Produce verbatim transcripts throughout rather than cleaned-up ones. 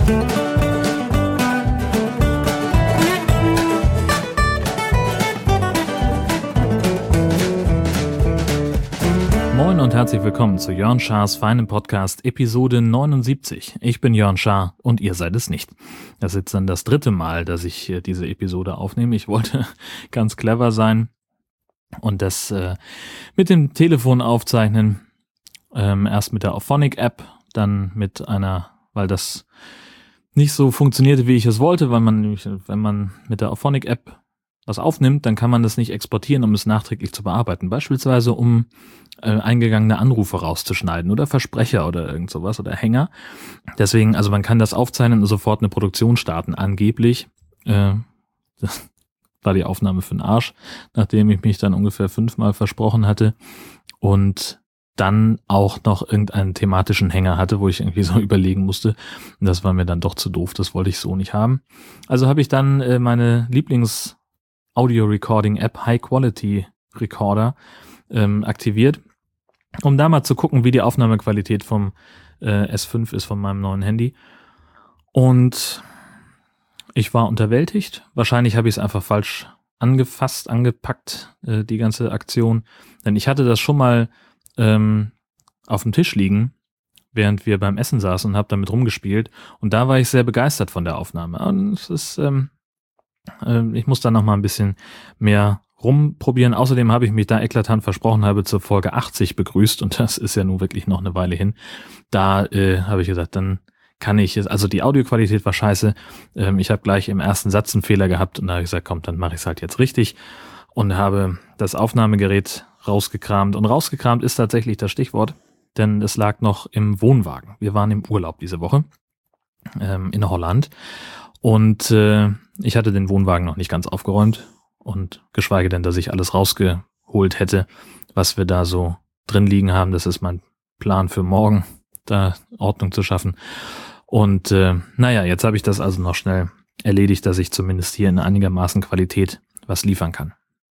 Moin und herzlich willkommen zu Jörn Schars feinem Podcast Episode neunundsiebzig. Ich bin Jörn Schaar und ihr seid es nicht. Das ist jetzt dann das dritte Mal, dass ich diese Episode aufnehme. Ich wollte ganz clever sein und das äh, mit dem Telefon aufzeichnen. Ähm, erst mit der Auphonic-App, dann mit einer, weil das nicht so funktionierte, wie ich es wollte, weil man nämlich, wenn man mit der Auphonic-App was aufnimmt, dann kann man das nicht exportieren, um es nachträglich zu bearbeiten. Beispielsweise, um äh, eingegangene Anrufe rauszuschneiden oder Versprecher oder irgend sowas oder Hänger. Deswegen, also man kann das aufzeichnen und sofort eine Produktion starten. Angeblich, äh, das war die Aufnahme für den Arsch, nachdem ich mich dann ungefähr fünfmal versprochen hatte und dann auch noch irgendeinen thematischen Hänger hatte, wo ich irgendwie so überlegen musste. Und das war mir dann doch zu doof, das wollte ich so nicht haben. Also habe ich dann äh, meine Lieblings- Audio-Recording-App High Quality Recorder ähm, aktiviert, um da mal zu gucken, wie die Aufnahmequalität vom äh, S fünf ist, von meinem neuen Handy. Und ich war unterwältigt. Wahrscheinlich habe ich es einfach falsch angefasst, angepackt, äh, die ganze Aktion. Denn ich hatte das schon mal ähm, auf dem Tisch liegen, während wir beim Essen saßen und habe damit rumgespielt. Und da war ich sehr begeistert von der Aufnahme. Und es ist... Ähm, Ich muss da noch mal ein bisschen mehr rumprobieren. Außerdem habe ich mich da eklatant versprochen, habe zur Folge achtzig begrüßt und das ist ja nun wirklich noch eine Weile hin. Da äh, habe ich gesagt, dann kann ich es, also die Audioqualität war scheiße. Ähm, ich habe gleich im ersten Satz einen Fehler gehabt und da habe ich gesagt, komm, dann mache ich es halt jetzt richtig und habe das Aufnahmegerät rausgekramt. Und rausgekramt ist tatsächlich das Stichwort, denn es lag noch im Wohnwagen. Wir waren im Urlaub diese Woche ähm, in Holland. Und äh, ich hatte den Wohnwagen noch nicht ganz aufgeräumt und geschweige denn, dass ich alles rausgeholt hätte, was wir da so drin liegen haben. Das ist mein Plan für morgen, da Ordnung zu schaffen. Und äh, naja, jetzt habe ich das also noch schnell erledigt, dass ich zumindest hier in einigermaßen Qualität was liefern kann.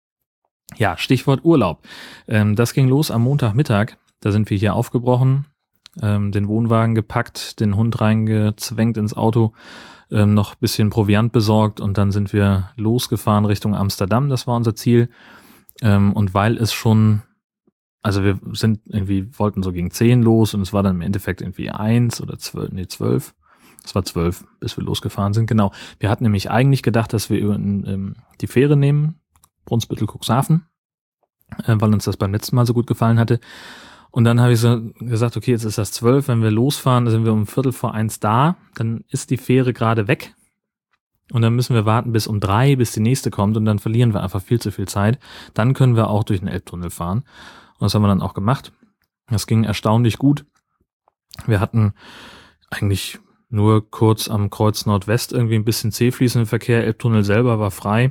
Ja, Stichwort Urlaub. Ähm, das ging los am Montagmittag. Da sind wir hier aufgebrochen, ähm, den Wohnwagen gepackt, den Hund reingezwängt ins Auto, Ähm, noch ein bisschen Proviant besorgt und dann sind wir losgefahren Richtung Amsterdam, das war unser Ziel. Ähm, und weil es schon, also wir sind irgendwie, wollten so gegen zehn los und es war dann im Endeffekt irgendwie eins oder zwölf, nee zwölf, es war zwölf, bis wir losgefahren sind, genau. Wir hatten nämlich eigentlich gedacht, dass wir über ähm, die Fähre nehmen, Brunsbüttel-Cuxhaven, äh, weil uns das beim letzten Mal so gut gefallen hatte. Und dann habe ich so gesagt, okay, jetzt ist das zwölf, wenn wir losfahren, dann sind wir um Viertel vor eins da, dann ist die Fähre gerade weg und dann müssen wir warten bis um drei, bis die nächste kommt und dann verlieren wir einfach viel zu viel Zeit. Dann können wir auch durch den Elbtunnel fahren und das haben wir dann auch gemacht. Das ging erstaunlich gut. Wir hatten eigentlich nur kurz am Kreuz Nordwest irgendwie ein bisschen zähfließenden Verkehr, Elbtunnel selber war frei.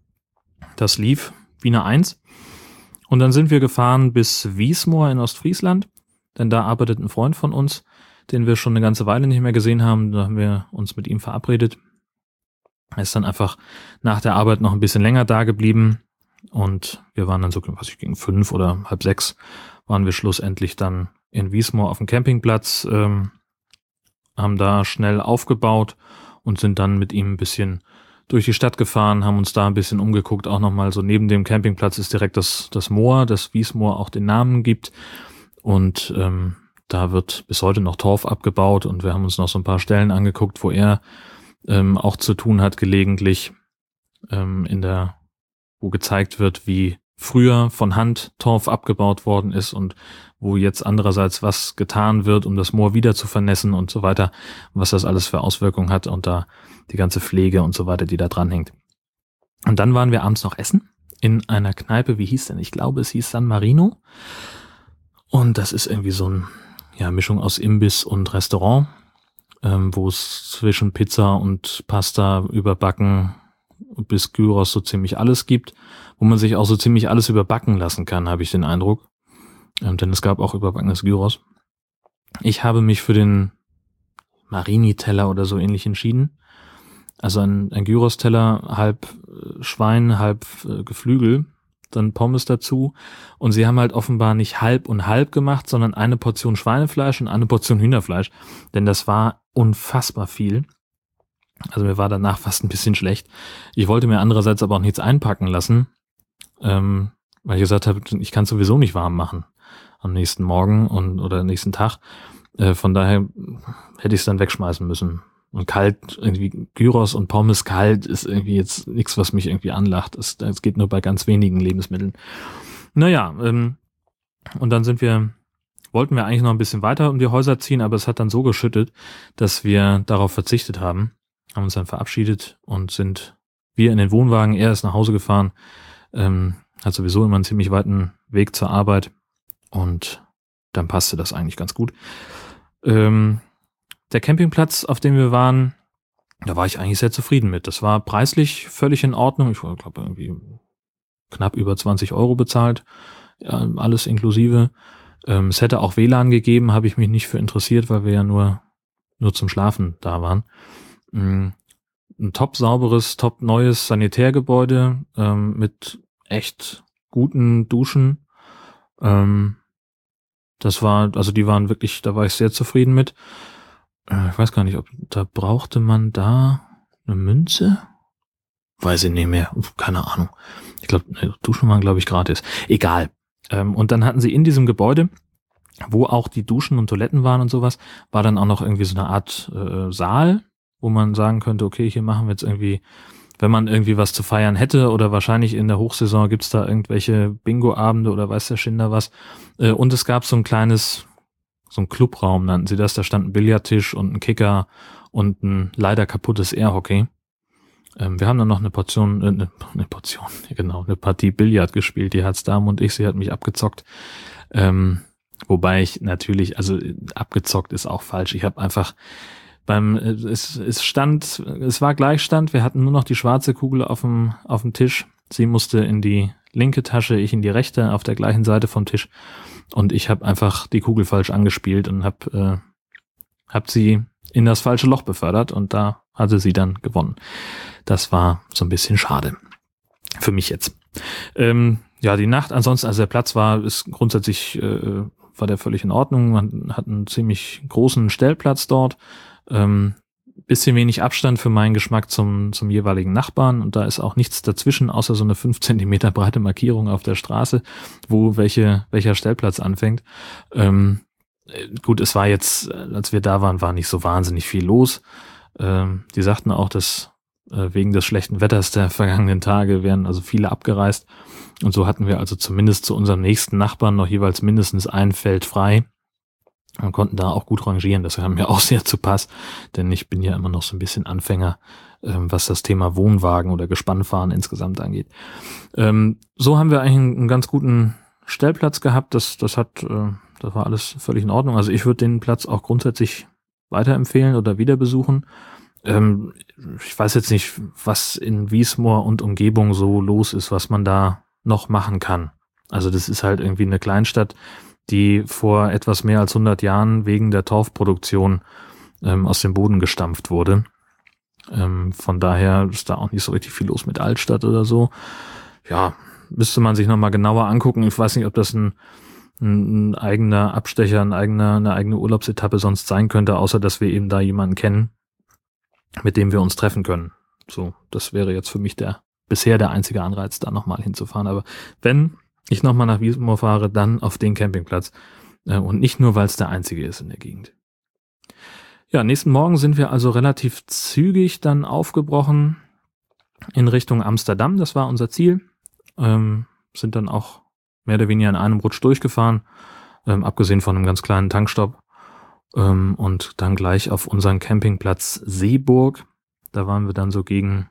Das lief wie eine Eins. Und dann sind wir gefahren bis Wiesmoor in Ostfriesland, denn da arbeitet ein Freund von uns, den wir schon eine ganze Weile nicht mehr gesehen haben. Da haben wir uns mit ihm verabredet. Er ist dann einfach nach der Arbeit noch ein bisschen länger da geblieben und wir waren dann so, was ich, gegen fünf oder halb sechs waren wir schlussendlich dann in Wiesmoor auf dem Campingplatz, ähm, haben da schnell aufgebaut und sind dann mit ihm ein bisschen durch die Stadt gefahren, haben uns da ein bisschen umgeguckt, auch nochmal so neben dem Campingplatz ist direkt das, das Moor, das Wiesmoor auch den Namen gibt und ähm, da wird bis heute noch Torf abgebaut und wir haben uns noch so ein paar Stellen angeguckt, wo er ähm, auch zu tun hat gelegentlich, ähm, in der, wo gezeigt wird, wie früher von Hand Torf abgebaut worden ist und wo jetzt andererseits was getan wird, um das Moor wieder zu vernässen und so weiter, was das alles für Auswirkungen hat und da die ganze Pflege und so weiter, die da dran hängt. Und dann waren wir abends noch essen in einer Kneipe, wie hieß denn? Ich glaube, es hieß San Marino. Und das ist irgendwie so eine ja, Mischung aus Imbiss und Restaurant, ähm, wo es zwischen Pizza und Pasta überbacken bis Gyros so ziemlich alles gibt, wo man sich auch so ziemlich alles überbacken lassen kann, habe ich den Eindruck. Ähm, denn es gab auch überbackenes Gyros. Ich habe mich für den Marini-Teller oder so ähnlich entschieden. Also ein, ein Gyros-Teller, halb Schwein, halb äh, Geflügel, dann Pommes dazu. Und sie haben halt offenbar nicht halb und halb gemacht, sondern eine Portion Schweinefleisch und eine Portion Hühnerfleisch. Denn das war unfassbar viel. Also mir war danach fast ein bisschen schlecht. Ich wollte mir andererseits aber auch nichts einpacken lassen, ähm, weil ich gesagt habe, ich kann sowieso nicht warm machen am nächsten Morgen und oder nächsten Tag. Äh, von daher hätte ich es dann wegschmeißen müssen. Und kalt, irgendwie Gyros und Pommes kalt ist irgendwie jetzt nichts, was mich irgendwie anlacht. Es, es geht nur bei ganz wenigen Lebensmitteln. Naja, ähm, und dann sind wir, wollten wir eigentlich noch ein bisschen weiter um die Häuser ziehen, aber es hat dann so geschüttet, dass wir darauf verzichtet haben, haben uns dann verabschiedet und sind wir in den Wohnwagen. Er ist nach Hause gefahren, ähm, hat sowieso immer einen ziemlich weiten Weg zur Arbeit und dann passte das eigentlich ganz gut. Ähm, der Campingplatz, auf dem wir waren, da war ich eigentlich sehr zufrieden mit. Das war preislich völlig in Ordnung. Ich glaube irgendwie knapp über zwanzig Euro bezahlt, ja, alles inklusive. Ähm, es hätte auch W L A N gegeben, habe ich mich nicht für interessiert, weil wir ja nur nur zum Schlafen da waren. Ähm, ein top sauberes, top neues Sanitärgebäude ähm, mit echt guten Duschen. Ähm, das war, also die waren wirklich, da war ich sehr zufrieden mit. Äh, ich weiß gar nicht, ob da brauchte man da eine Münze? Weiß ich nicht mehr, keine Ahnung. Ich glaube, Duschen waren, glaube ich, gratis. Egal. Ähm, und dann hatten sie in diesem Gebäude, wo auch die Duschen und Toiletten waren und sowas, war dann auch noch irgendwie so eine Art äh, Saal, wo man sagen könnte, okay, hier machen wir jetzt irgendwie, wenn man irgendwie was zu feiern hätte oder wahrscheinlich in der Hochsaison gibt's da irgendwelche Bingo-Abende oder weiß der Schinder was. Äh, und es gab so ein kleines, so ein Clubraum nannten sie das, da stand ein Billardtisch und ein Kicker und ein leider kaputtes Airhockey. Ähm, wir haben dann noch eine Portion, äh, eine, eine Portion, genau, eine Partie Billard gespielt, die hat's Dame und ich, sie hat mich abgezockt. Ähm, wobei ich natürlich, also abgezockt ist auch falsch. Ich habe einfach beim, äh, es, es stand, es war Gleichstand, wir hatten nur noch die schwarze Kugel auf dem, auf dem Tisch. Sie musste in die linke Tasche, ich in die rechte, auf der gleichen Seite vom Tisch. Und ich habe einfach die Kugel falsch angespielt und habe äh, hab sie in das falsche Loch befördert und da hatte sie dann gewonnen. Das war so ein bisschen schade. Für mich jetzt. Ähm, ja, die Nacht ansonsten, also der Platz war, ist grundsätzlich, äh, war der völlig in Ordnung. Man hat einen ziemlich großen Stellplatz dort. Ähm, bisschen wenig Abstand für meinen Geschmack zum, zum jeweiligen Nachbarn. Und da ist auch nichts dazwischen, außer so eine fünf Zentimeter breite Markierung auf der Straße, wo welche, welcher Stellplatz anfängt. Ähm, gut, es war jetzt, als wir da waren, war nicht so wahnsinnig viel los. Ähm, die sagten auch, dass äh, wegen des schlechten Wetters der vergangenen Tage wären also viele abgereist. Und so hatten wir also zumindest zu unserem nächsten Nachbarn noch jeweils mindestens ein Feld frei und konnten da auch gut rangieren. Das kam mir auch sehr zu Pass, denn ich bin ja immer noch so ein bisschen Anfänger, ähm, was das Thema Wohnwagen oder Gespannfahren insgesamt angeht. Ähm, so haben wir eigentlich einen, einen ganz guten Stellplatz gehabt. Das, das hat, äh, das war alles völlig in Ordnung. Also ich würde den Platz auch grundsätzlich weiterempfehlen oder wieder besuchen. Ähm, ich weiß jetzt nicht, was in Wiesmoor und Umgebung so los ist, was man da noch machen kann. Also das ist halt irgendwie eine Kleinstadt, die vor etwas mehr als hundert Jahren wegen der Torfproduktion ähm, aus dem Boden gestampft wurde. Ähm, von daher ist da auch nicht so richtig viel los mit Altstadt oder so. Ja, müsste man sich nochmal genauer angucken. Ich weiß nicht, ob das ein, ein, ein eigener Abstecher, ein eigener, eine eigene Urlaubsetappe sonst sein könnte, außer dass wir eben da jemanden kennen, mit dem wir uns treffen können. So, das wäre jetzt für mich der bisher der einzige Anreiz, da nochmal hinzufahren. Aber wenn ich nochmal nach Wiesmoor fahre, dann auf den Campingplatz. Äh, und nicht nur, weil es der einzige ist in der Gegend. Ja, nächsten Morgen sind wir also relativ zügig dann aufgebrochen in Richtung Amsterdam. Das war unser Ziel. Ähm, sind dann auch mehr oder weniger in einem Rutsch durchgefahren, ähm, abgesehen von einem ganz kleinen Tankstopp. Ähm, und dann gleich auf unseren Campingplatz Seeburg. Da waren wir dann so gegen,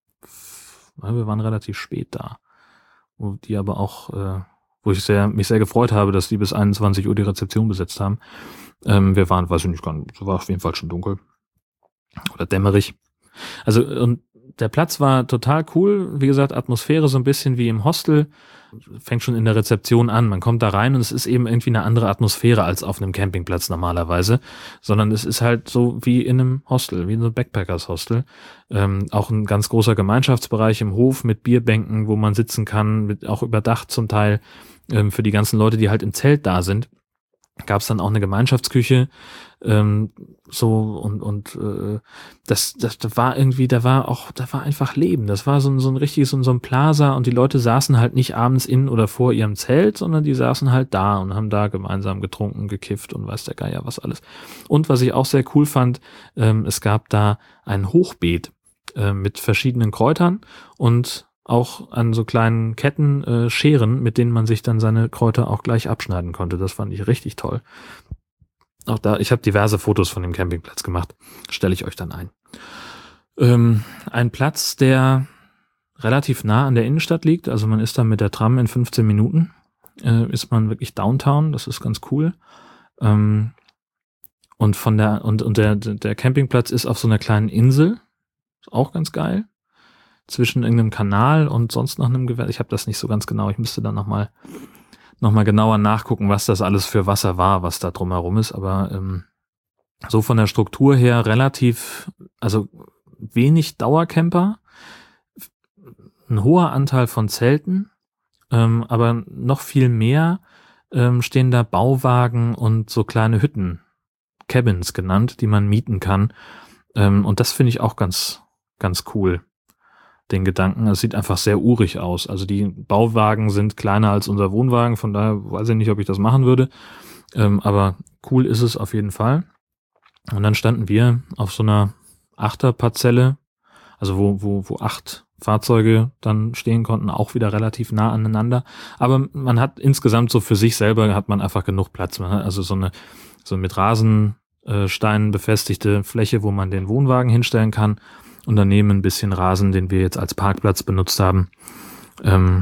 wir waren relativ spät da. Wo die aber auch, äh, wo ich sehr, mich sehr gefreut habe, dass die bis einundzwanzig Uhr die Rezeption besetzt haben. Ähm, wir waren, weiß ich nicht, war auf jeden Fall schon dunkel. Oder dämmerig. Also, und der Platz war total cool. Wie gesagt, Atmosphäre so ein bisschen wie im Hostel. Fängt schon in der Rezeption an. Man kommt da rein und es ist eben irgendwie eine andere Atmosphäre als auf einem Campingplatz normalerweise. Sondern es ist halt so wie in einem Hostel, wie in so einem Backpackers-Hostel. Ähm, auch ein ganz großer Gemeinschaftsbereich im Hof mit Bierbänken, wo man sitzen kann, mit auch überdacht zum Teil, ähm, für die ganzen Leute, die halt im Zelt da sind. gab es dann auch eine Gemeinschaftsküche, ähm, so und und äh, das, das das war irgendwie, da war auch, da war einfach Leben. Das war so ein so ein richtiges, so ein so ein Plaza, und die Leute saßen halt nicht abends in oder vor ihrem Zelt, sondern die saßen halt da und haben da gemeinsam getrunken, gekifft und weiß der Geier was alles. Und was ich auch sehr cool fand, ähm, es gab da ein Hochbeet äh, mit verschiedenen Kräutern und auch an so kleinen Ketten äh, Scheren, mit denen man sich dann seine Kräuter auch gleich abschneiden konnte. Das fand ich richtig toll. Auch da, ich habe diverse Fotos von dem Campingplatz gemacht. Stelle ich euch dann ein. Ähm, ein Platz, der relativ nah an der Innenstadt liegt. Also man ist da mit der Tram in fünfzehn Minuten. Äh, ist man wirklich Downtown. Das ist ganz cool. Ähm, und von der und und der der Campingplatz ist auf so einer kleinen Insel. Ist auch ganz geil. Zwischen irgendeinem Kanal und sonst noch einem Gewässer. Ich habe das nicht so ganz genau. Ich müsste dann nochmal noch mal genauer nachgucken, was das alles für Wasser war, was da drumherum ist. Aber ähm, so von der Struktur her relativ, also wenig Dauercamper, ein hoher Anteil von Zelten, ähm, aber noch viel mehr ähm, stehen da Bauwagen und so kleine Hütten, Cabins genannt, die man mieten kann. Ähm, und das finde ich auch ganz, ganz cool. Den Gedanken. Es sieht einfach sehr urig aus. Also die Bauwagen sind kleiner als unser Wohnwagen, von daher weiß ich nicht, ob ich das machen würde. Ähm, aber cool ist es auf jeden Fall. Und dann standen wir auf so einer Achterparzelle, also wo, wo, wo acht Fahrzeuge dann stehen konnten, auch wieder relativ nah aneinander. Aber man hat insgesamt so für sich selber hat man einfach genug Platz. Man hat also so eine, so mit Rasensteinen befestigte Fläche, wo man den Wohnwagen hinstellen kann. Und daneben ein bisschen Rasen, den wir jetzt als Parkplatz benutzt haben, ähm,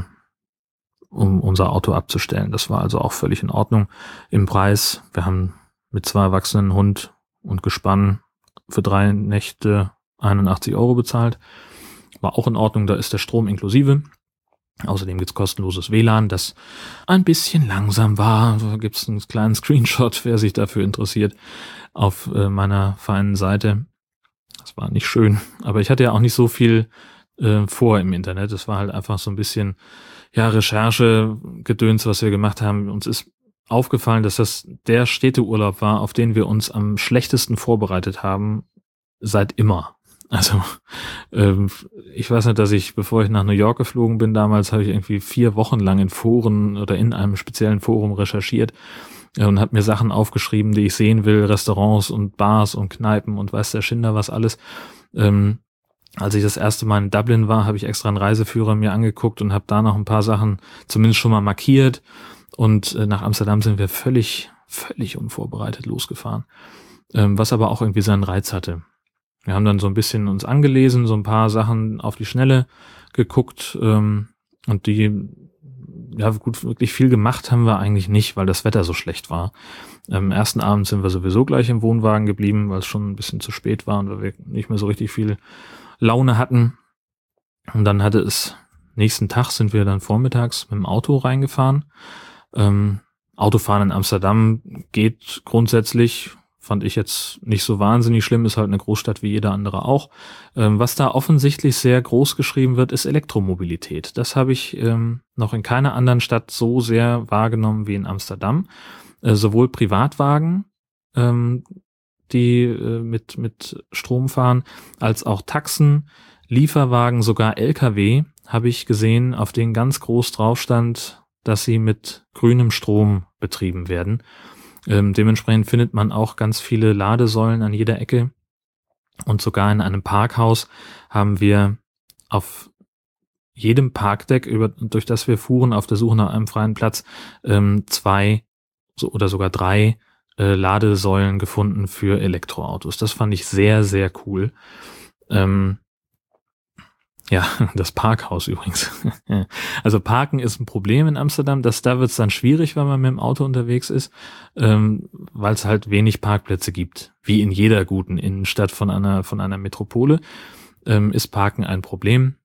um unser Auto abzustellen. Das war also auch völlig in Ordnung. Im Preis, wir haben mit zwei Erwachsenen, Hund und Gespann für drei Nächte einundachtzig Euro bezahlt. War auch in Ordnung, da ist der Strom inklusive. Außerdem gibt's kostenloses W L A N, das ein bisschen langsam war. Da gibt's einen kleinen Screenshot, wer sich dafür interessiert, auf äh, meiner feinen Seite. Das war nicht schön, aber ich hatte ja auch nicht so viel äh, vor im Internet. Es war halt einfach so ein bisschen, ja, Recherche-Gedöns, was wir gemacht haben. Uns ist aufgefallen, dass das der Städteurlaub war, auf den wir uns am schlechtesten vorbereitet haben seit immer. Also ähm, ich weiß nicht, dass ich, bevor ich nach New York geflogen bin, damals habe ich irgendwie vier Wochen lang in Foren oder in einem speziellen Forum recherchiert und habe mir Sachen aufgeschrieben, die ich sehen will, Restaurants und Bars und Kneipen und weiß der Schinder was alles. Ähm, als ich das erste Mal in Dublin war, habe ich extra einen Reiseführer mir angeguckt und habe da noch ein paar Sachen zumindest schon mal markiert. Und äh, nach Amsterdam sind wir völlig, völlig unvorbereitet losgefahren, ähm, was aber auch irgendwie seinen Reiz hatte. Wir haben dann so ein bisschen uns angelesen, so ein paar Sachen auf die Schnelle geguckt ähm, und die, ja gut, wirklich viel gemacht haben wir eigentlich nicht, weil das Wetter so schlecht war. Am ersten Abend sind wir sowieso gleich im Wohnwagen geblieben, weil es schon ein bisschen zu spät war und wir nicht mehr so richtig viel Laune hatten. Und dann hatte es, nächsten Tag sind wir dann vormittags mit dem Auto reingefahren. Ähm, Autofahren in Amsterdam geht grundsätzlich, fand ich jetzt nicht so wahnsinnig schlimm, ist halt eine Großstadt wie jeder andere auch. Ähm, was da offensichtlich sehr groß geschrieben wird, ist Elektromobilität. Das habe ich ähm, noch in keiner anderen Stadt so sehr wahrgenommen wie in Amsterdam. Äh, sowohl Privatwagen, ähm, die äh, mit, mit Strom fahren, als auch Taxen, Lieferwagen, sogar L K W habe ich gesehen, auf denen ganz groß drauf stand, dass sie mit grünem Strom betrieben werden. Ähm, dementsprechend findet man auch ganz viele Ladesäulen an jeder Ecke. Und sogar in einem Parkhaus haben wir auf jedem Parkdeck, über, durch das wir fuhren, auf der Suche nach einem freien Platz, ähm, zwei so, oder sogar drei äh, Ladesäulen gefunden für Elektroautos. Das fand ich sehr, sehr cool. Ähm, Ja, das Parkhaus übrigens. Also Parken ist ein Problem in Amsterdam. Das, da wird es dann schwierig, wenn man mit dem Auto unterwegs ist, ähm, weil es halt wenig Parkplätze gibt. Wie in jeder guten Innenstadt von einer von einer Metropole ähm, ist Parken ein Problem.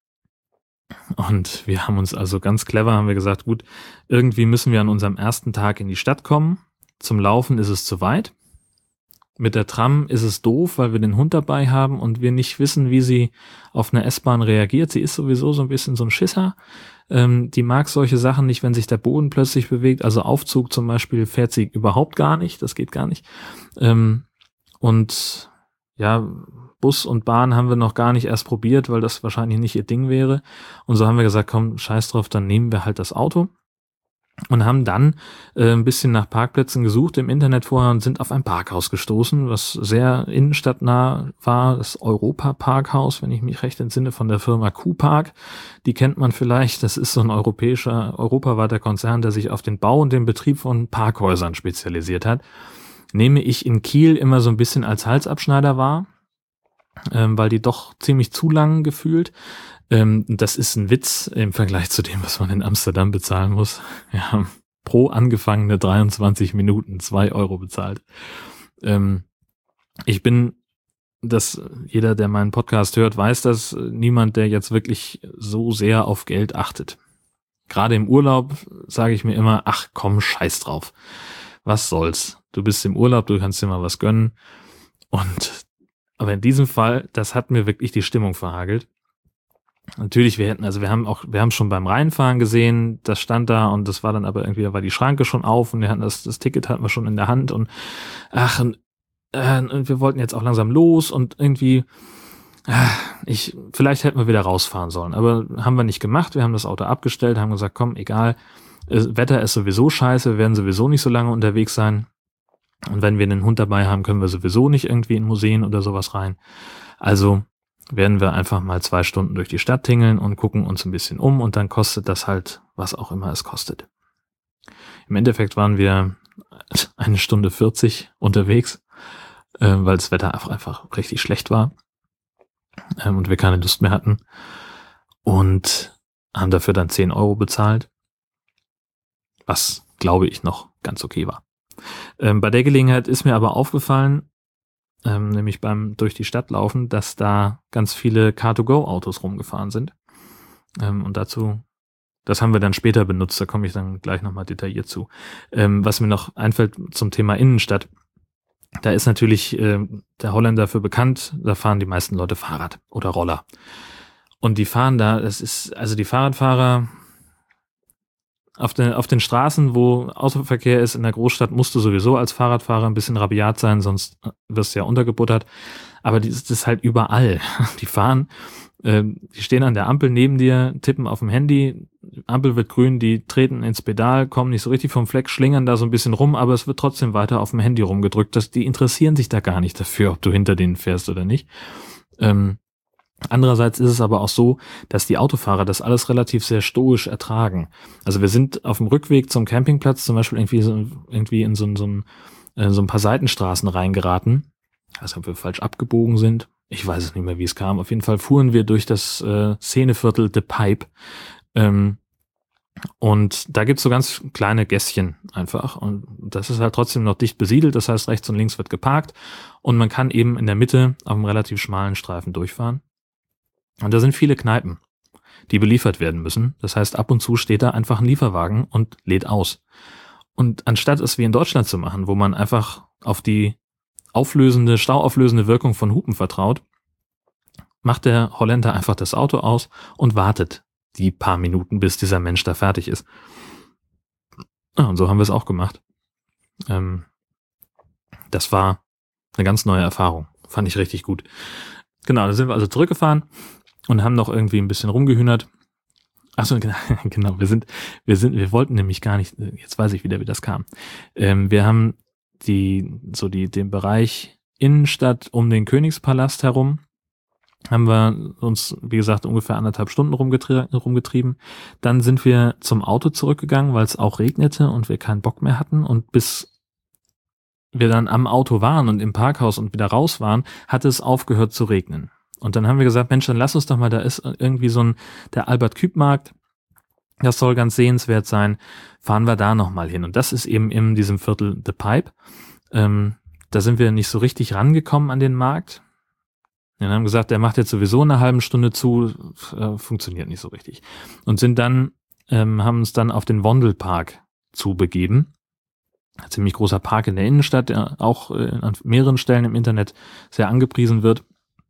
Und wir haben uns also ganz clever, haben wir gesagt, gut, irgendwie müssen wir an unserem ersten Tag in die Stadt kommen. Zum Laufen ist es zu weit. Mit der Tram ist es doof, weil wir den Hund dabei haben und wir nicht wissen, wie sie auf eine S-Bahn reagiert. Sie ist sowieso so ein bisschen so ein Schisser. Ähm, die mag solche Sachen nicht, wenn sich der Boden plötzlich bewegt. Also Aufzug zum Beispiel fährt sie überhaupt gar nicht. Das geht gar nicht. Ähm, und ja, Bus und Bahn haben wir noch gar nicht erst probiert, weil das wahrscheinlich nicht ihr Ding wäre. Und so haben wir gesagt, komm, scheiß drauf, dann nehmen wir halt das Auto. Und haben dann äh, ein bisschen nach Parkplätzen gesucht im Internet vorher und sind auf ein Parkhaus gestoßen, was sehr innenstadtnah war, das Europa-Parkhaus, wenn ich mich recht entsinne, von der Firma Q-Park. Die kennt man vielleicht, das ist so ein europäischer, europaweiter Konzern, der sich auf den Bau und den Betrieb von Parkhäusern spezialisiert hat. Nehme ich in Kiel immer so ein bisschen als Halsabschneider wahr, ähm, weil die doch ziemlich zu lang gefühlt. Ähm, das ist ein Witz im Vergleich zu dem, was man in Amsterdam bezahlen muss. Wir haben pro angefangene dreiundzwanzig Minuten zwei Euro bezahlt. Ähm, ich bin, das jeder, der meinen Podcast hört, weiß das, niemand, der jetzt wirklich so sehr auf Geld achtet. Gerade im Urlaub sage ich mir immer, ach komm, scheiß drauf. Was soll's? Du bist im Urlaub, du kannst dir mal was gönnen. Und aber in diesem Fall, das hat mir wirklich die Stimmung verhagelt. Natürlich, wir hätten, also wir haben auch, wir haben schon beim Reinfahren gesehen, das stand da und das war dann aber irgendwie, da war die Schranke schon auf und wir hatten das, das Ticket hatten wir schon in der Hand und ach, und, äh, und wir wollten jetzt auch langsam los und irgendwie, äh, ich, vielleicht hätten wir wieder rausfahren sollen, aber haben wir nicht gemacht, wir haben das Auto abgestellt, haben gesagt, komm, egal, das Wetter ist sowieso scheiße, wir werden sowieso nicht so lange unterwegs sein und wenn wir einen Hund dabei haben, können wir sowieso nicht irgendwie in Museen oder sowas rein. Also werden wir einfach mal zwei Stunden durch die Stadt tingeln und gucken uns ein bisschen um und dann kostet das halt, was auch immer es kostet. Im Endeffekt waren wir eine Stunde vierzig unterwegs, äh, weil das Wetter einfach, einfach richtig schlecht war ähm, und wir keine Lust mehr hatten und haben dafür dann zehn Euro bezahlt, was, glaube ich, noch ganz okay war. Ähm, bei der Gelegenheit ist mir aber aufgefallen, Ähm, nämlich beim durch die Stadt laufen, dass da ganz viele Car to Go Autos rumgefahren sind. Ähm, und dazu, das haben wir dann später benutzt, da komme ich dann gleich nochmal detailliert zu. Ähm, was mir noch einfällt zum Thema Innenstadt, da ist natürlich äh, der Holländer dafür bekannt, da fahren die meisten Leute Fahrrad oder Roller. Und die fahren da, das ist, also die Fahrradfahrer auf den, auf den Straßen, wo Autoverkehr ist in der Großstadt, musst du sowieso als Fahrradfahrer ein bisschen rabiat sein, sonst wirst du ja untergebuttert. Aber die ist das halt überall. Die fahren, äh, die stehen an der Ampel neben dir, tippen auf dem Handy, Ampel wird grün, die treten ins Pedal, kommen nicht so richtig vom Fleck, schlingern da so ein bisschen rum, aber es wird trotzdem weiter auf dem Handy rumgedrückt. Das, die interessieren sich da gar nicht dafür, ob du hinter denen fährst oder nicht. Ähm, Andererseits ist es aber auch so, dass die Autofahrer das alles relativ sehr stoisch ertragen. Also wir sind auf dem Rückweg zum Campingplatz zum Beispiel irgendwie, so, irgendwie in so, so, ein, äh, so ein paar Seitenstraßen reingeraten. Ich weiß nicht, ob wir falsch abgebogen sind. Ich weiß es nicht mehr, wie es kam. Auf jeden Fall fuhren wir durch das äh, Szeneviertel The Pipe. Ähm, und da gibt's so ganz kleine Gässchen einfach. Und das ist halt trotzdem noch dicht besiedelt. Das heißt, rechts und links wird geparkt. Und man kann eben in der Mitte auf einem relativ schmalen Streifen durchfahren. Und da sind viele Kneipen, die beliefert werden müssen. Das heißt, ab und zu steht da einfach ein Lieferwagen und lädt aus. Und anstatt es wie in Deutschland zu machen, wo man einfach auf die auflösende, stauauflösende Wirkung von Hupen vertraut, macht der Holländer einfach das Auto aus und wartet die paar Minuten, bis dieser Mensch da fertig ist. Ja, und so haben wir es auch gemacht. Ähm, das war eine ganz neue Erfahrung. Fand ich richtig gut. Genau, da sind wir also zurückgefahren und haben noch irgendwie ein bisschen rumgehühnert. Achso, genau, wir sind, wir sind, wir wollten nämlich gar nicht, jetzt weiß ich wieder, wie das kam. Ähm, wir haben die, so die, den Bereich Innenstadt um den Königspalast herum, haben wir uns, wie gesagt, ungefähr anderthalb Stunden rumgetrie- rumgetrieben. Dann sind wir zum Auto zurückgegangen, weil es auch regnete und wir keinen Bock mehr hatten. Und bis wir dann am Auto waren und im Parkhaus und wieder raus waren, hatte es aufgehört zu regnen. Und dann haben wir gesagt, Mensch, dann lass uns doch mal, da ist irgendwie so ein, der Albert-Küb-Markt, das soll ganz sehenswert sein, fahren wir da nochmal hin. Und das ist eben in diesem Viertel The Pipe. Ähm, da sind wir nicht so richtig rangekommen an den Markt. Wir haben gesagt, der macht jetzt sowieso eine halbe Stunde zu, äh, funktioniert nicht so richtig. Und sind dann, ähm, haben uns dann auf den Vondelpark zubegeben. ziemlich großer Park in der Innenstadt, der auch äh, an mehreren Stellen im Internet sehr angepriesen wird.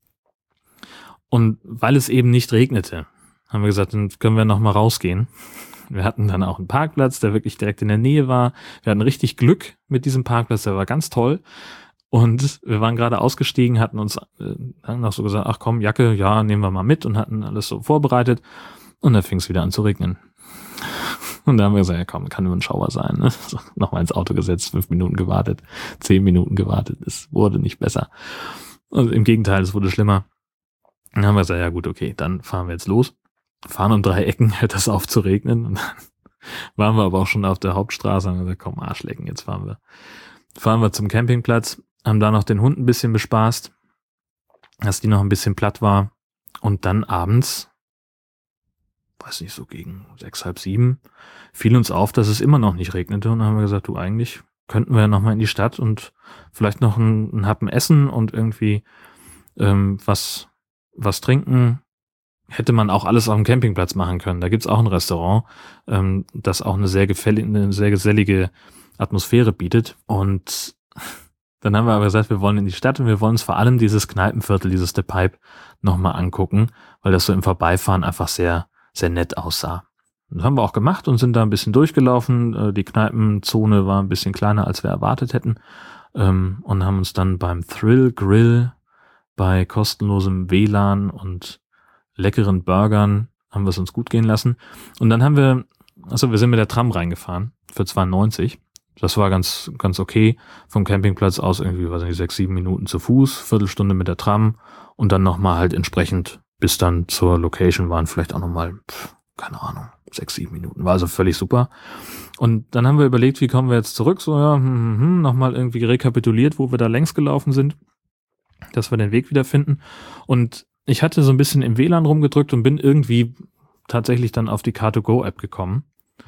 Und weil es eben nicht regnete, haben wir gesagt, dann können wir noch mal rausgehen. Wir hatten dann auch einen Parkplatz, der wirklich direkt in der Nähe war. Wir hatten richtig Glück mit diesem Parkplatz, der war ganz toll. Und wir waren gerade ausgestiegen, hatten uns äh, dann noch so gesagt, ach komm, Jacke, ja, nehmen wir mal mit und hatten alles so vorbereitet. Und dann fing es wieder an zu regnen. Und da haben wir gesagt, ja komm, kann nur ein Schauer sein. Ne? So, nochmal ins Auto gesetzt, fünf Minuten gewartet, zehn Minuten gewartet. Es wurde nicht besser. Also im Gegenteil, es wurde schlimmer. Dann haben wir gesagt, ja gut, okay, dann fahren wir jetzt los. Fahren um drei Ecken, hört das auf zu regnen. Und dann waren wir aber auch schon auf der Hauptstraße und haben gesagt, komm, Arschlecken, jetzt fahren wir. Fahren wir zum Campingplatz, haben da noch den Hund ein bisschen bespaßt, dass die noch ein bisschen platt war. Und dann abends, weiß nicht, so gegen sechs, halb sieben, fiel uns auf, dass es immer noch nicht regnete. Und dann haben wir gesagt, du, eigentlich könnten wir ja noch mal in die Stadt und vielleicht noch ein, ein Happen essen und irgendwie ähm, was, was trinken. Hätte man auch alles auf dem Campingplatz machen können. Da gibt's auch ein Restaurant, ähm, das auch eine sehr gefällige, eine sehr gesellige Atmosphäre bietet. Und dann haben wir aber gesagt, wir wollen in die Stadt und wir wollen uns vor allem dieses Kneipenviertel, dieses The Pipe, nochmal angucken, weil das so im Vorbeifahren einfach sehr, sehr nett aussah. Und das haben wir auch gemacht und sind da ein bisschen durchgelaufen. Die Kneipenzone war ein bisschen kleiner, als wir erwartet hätten. Und haben uns dann beim Thrill Grill bei kostenlosem W L A N und leckeren Burgern haben wir es uns gut gehen lassen. Und dann haben wir, also wir sind mit der Tram reingefahren für zwei neunzig. Das war ganz, ganz okay. Vom Campingplatz aus irgendwie, weiß nicht, sechs, sieben Minuten zu Fuß, Viertelstunde mit der Tram und dann nochmal halt entsprechend bis dann zur Location waren vielleicht auch nochmal, keine Ahnung, sechs, sieben Minuten. War also völlig super. Und dann haben wir überlegt, wie kommen wir jetzt zurück? So, ja, hm, hm, hm, nochmal irgendwie rekapituliert, wo wir da längs gelaufen sind, dass wir den Weg wiederfinden. Und ich hatte so ein bisschen im W L A N rumgedrückt und bin irgendwie tatsächlich dann auf die Car to Go App gekommen,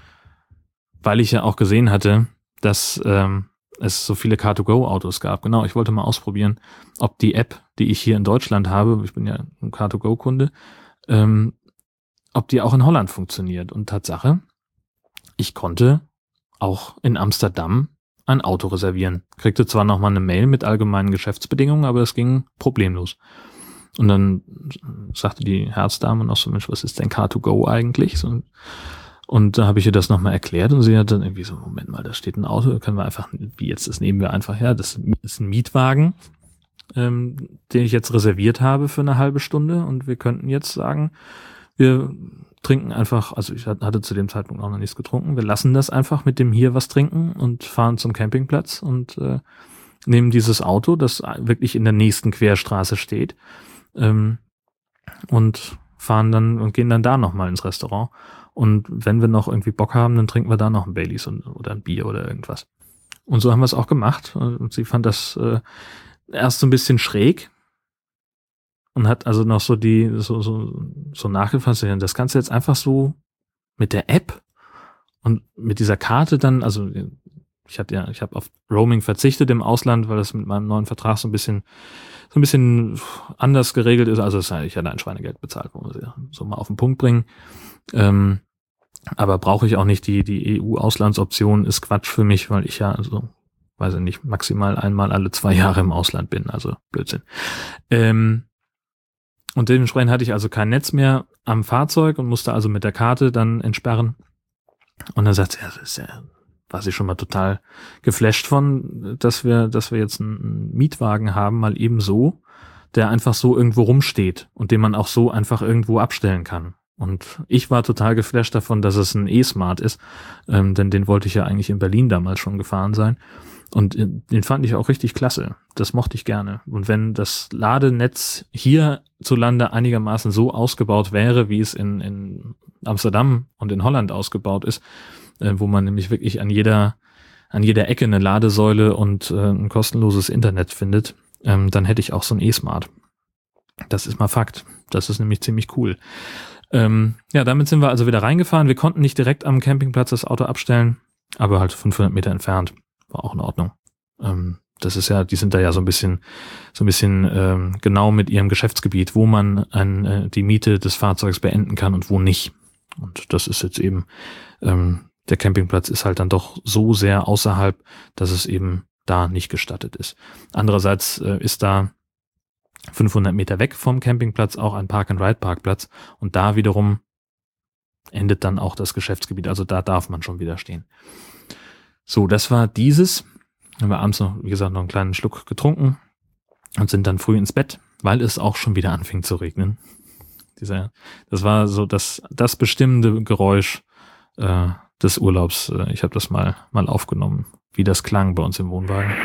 weil ich ja auch gesehen hatte, dass ähm, es so viele Car to Go Autos gab. Genau, ich wollte mal ausprobieren, ob die App, die ich hier in Deutschland habe, ich bin ja ein Car to Go Kunde, ähm, ob die auch in Holland funktioniert. Und Tatsache, ich konnte auch in Amsterdam ein Auto reservieren. Kriegte zwar nochmal eine Mail mit allgemeinen Geschäftsbedingungen, aber es ging problemlos. Und dann sagte die Herzdame noch so, Mensch, was ist denn Car to Go eigentlich? So, und da habe ich ihr das nochmal erklärt und sie hat dann irgendwie so, Moment mal, da steht ein Auto, da können wir einfach, wie jetzt, das nehmen wir einfach her, das ist ein Mietwagen, ähm, den ich jetzt reserviert habe für eine halbe Stunde und wir könnten jetzt sagen, wir trinken einfach, also ich hatte zu dem Zeitpunkt auch noch nichts getrunken, wir lassen das einfach mit dem hier was trinken und fahren zum Campingplatz und äh, nehmen dieses Auto, das wirklich in der nächsten Querstraße steht, ähm, und fahren dann und gehen dann da nochmal ins Restaurant. Und wenn wir noch irgendwie Bock haben, dann trinken wir da noch ein Baileys und, oder ein Bier oder irgendwas. Und so haben wir es auch gemacht. Und sie fand das äh, erst so ein bisschen schräg und hat also noch so die so so so nachgefasst. Das Ganze jetzt einfach so mit der App und mit dieser Karte dann, also ich hatte ja, ich habe auf Roaming verzichtet im Ausland, weil das mit meinem neuen Vertrag so ein bisschen so ein bisschen anders geregelt ist. Also ich hatte ein Schweinegeld bezahlt, wo wir sie so mal auf den Punkt bringen. Ähm, aber brauche ich auch nicht. Die die E U-Auslandsoption ist Quatsch für mich, weil ich ja, also weiß ich nicht, maximal einmal alle zwei Jahre im Ausland bin. Also Blödsinn. Ähm, und dementsprechend hatte ich also kein Netz mehr am Fahrzeug und musste also mit der Karte dann entsperren. Und dann sagt sie, ja, das ist ja, war sie schon mal total geflasht von, dass wir, dass wir jetzt einen Mietwagen haben, mal eben so, der einfach so irgendwo rumsteht und den man auch so einfach irgendwo abstellen kann. Und ich war total geflasht davon, dass es ein E-Smart ist, ähm, denn den wollte ich ja eigentlich in Berlin damals schon gefahren sein. Und den fand ich auch richtig klasse. Das mochte ich gerne. Und wenn das Ladenetz hierzulande einigermaßen so ausgebaut wäre, wie es in, in Amsterdam und in Holland ausgebaut ist, äh, wo man nämlich wirklich an jeder, an jeder Ecke eine Ladesäule und äh, ein kostenloses Internet findet, ähm, dann hätte ich auch so ein E-Smart. Das ist mal Fakt. Das ist nämlich ziemlich cool. Ähm, ja, damit sind wir also wieder reingefahren. Wir konnten nicht direkt am Campingplatz das Auto abstellen, aber halt fünfhundert Meter entfernt. War auch in Ordnung. Ähm, das ist ja, die sind da ja so ein bisschen, so ein bisschen ähm, genau mit ihrem Geschäftsgebiet, wo man ein, äh, die Miete des Fahrzeugs beenden kann und wo nicht. Und das ist jetzt eben ähm, der Campingplatz ist halt dann doch so sehr außerhalb, dass es eben da nicht gestattet ist. Andererseits äh, ist da fünfhundert Meter weg vom Campingplatz auch ein Park-and-Ride-Parkplatz und da wiederum endet dann auch das Geschäftsgebiet. Also da darf man schon wieder stehen. So, das war dieses. Haben wir abends noch, wie gesagt, noch einen kleinen Schluck getrunken und sind dann früh ins Bett, weil es auch schon wieder anfing zu regnen. Dieser, das war so das, das bestimmende Geräusch äh, des Urlaubs. Ich habe das mal, mal aufgenommen, wie das klang bei uns im Wohnwagen.